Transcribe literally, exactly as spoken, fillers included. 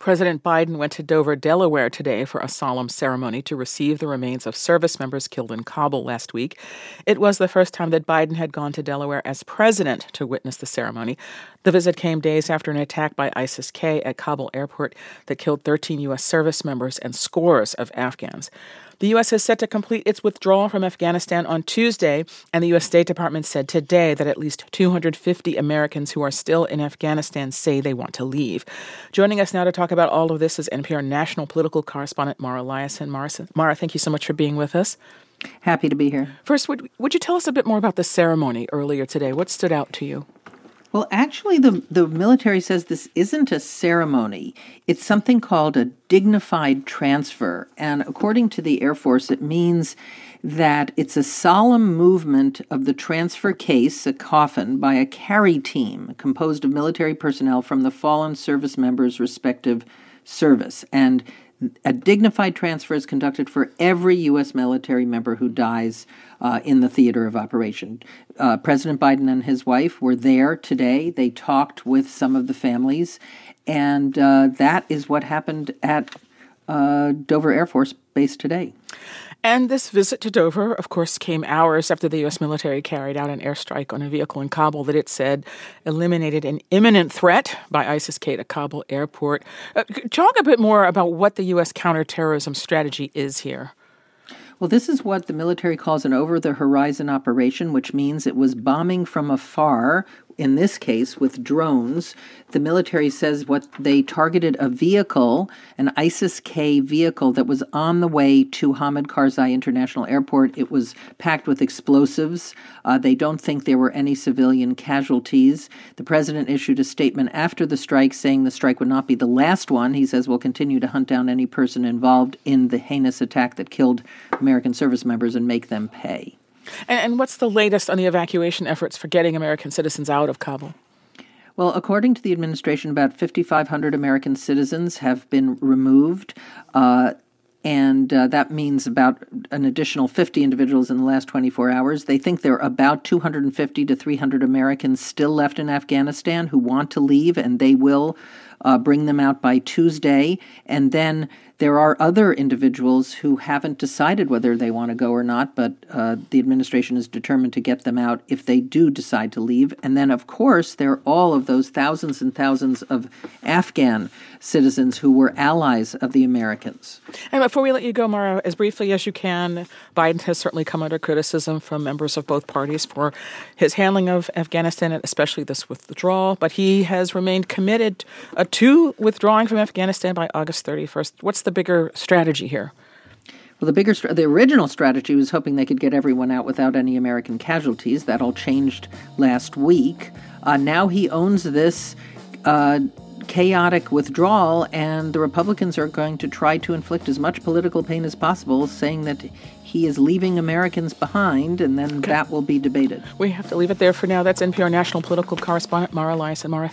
President Biden went to Dover, Delaware today for a solemn ceremony to receive the remains of service members killed in Kabul last week. It was the first time that Biden had gone to Delaware as president to witness the ceremony. The visit came days after an attack by ISIS-K at Kabul airport that killed thirteen U S service members and scores of Afghans. The U S is set to complete its withdrawal from Afghanistan on Tuesday, and the U S State Department said today that at least two hundred fifty Americans who are still in Afghanistan say they want to leave. Joining us now to talk about all of this is N P R national political correspondent Mara Liasson. Mara, Mara, thank you so much for being with us. Happy to be here. First, would, would you tell us a bit more about the ceremony earlier today? What stood out to you? Well, actually, the, the military says this isn't a ceremony. It's something called a dignified transfer. And according to the Air Force, it means that it's a solemn movement of the transfer case, a coffin, by a carry team composed of military personnel from the fallen service members' respective service. And a dignified transfer is conducted for every U S military member who dies uh, in the theater of operation. Uh, President Biden and his wife were there today. They talked with some of the families, and uh, that is what happened at uh, Dover Air Force Base today. And this visit to Dover, of course, came hours after the U S military carried out an airstrike on a vehicle in Kabul that it said eliminated an imminent threat by ISIS-K to Kabul airport. Uh, talk a bit more about what the U S counterterrorism strategy is here. Well, this is what the military calls an over-the-horizon operation, which means it was bombing from afar, in this case with drones. The military says what they targeted a vehicle, an ISIS-K vehicle that was on the way to Hamid Karzai International Airport. It was packed with explosives. Uh, they don't think there were any civilian casualties. The president issued a statement after the strike saying the strike would not be the last one. He says we'll continue to hunt down any person involved in the heinous attack that killed American service members and make them pay. And, and what's the latest on the evacuation efforts for getting American citizens out of Kabul? Well, according to the administration, about fifty-five hundred American citizens have been removed, uh, and uh, that means about an additional fifty individuals in the last twenty-four hours. They think there are about two hundred fifty to three hundred Americans still left in Afghanistan who want to leave, and they will uh, bring them out by Tuesday. And then there are other individuals who haven't decided whether they want to go or not, but uh, the administration is determined to get them out if they do decide to leave. And then, of course, there are all of those thousands and thousands of Afghan citizens who were allies of the Americans. And before we let you go, Mara, as briefly as you can, Biden has certainly come under criticism from members of both parties for his handling of Afghanistan, especially this withdrawal, but he has remained committed uh, to withdrawing from Afghanistan by August thirty-first. What's the bigger strategy here? Well, the bigger, the original strategy was hoping they could get everyone out without any American casualties. That all changed last week. Uh, now he owns this uh, chaotic withdrawal, and the Republicans are going to try to inflict as much political pain as possible, saying that he is leaving Americans behind, and then okay. that will be debated. We have to leave it there for now. That's N P R national political correspondent Mara Liasson. Mara,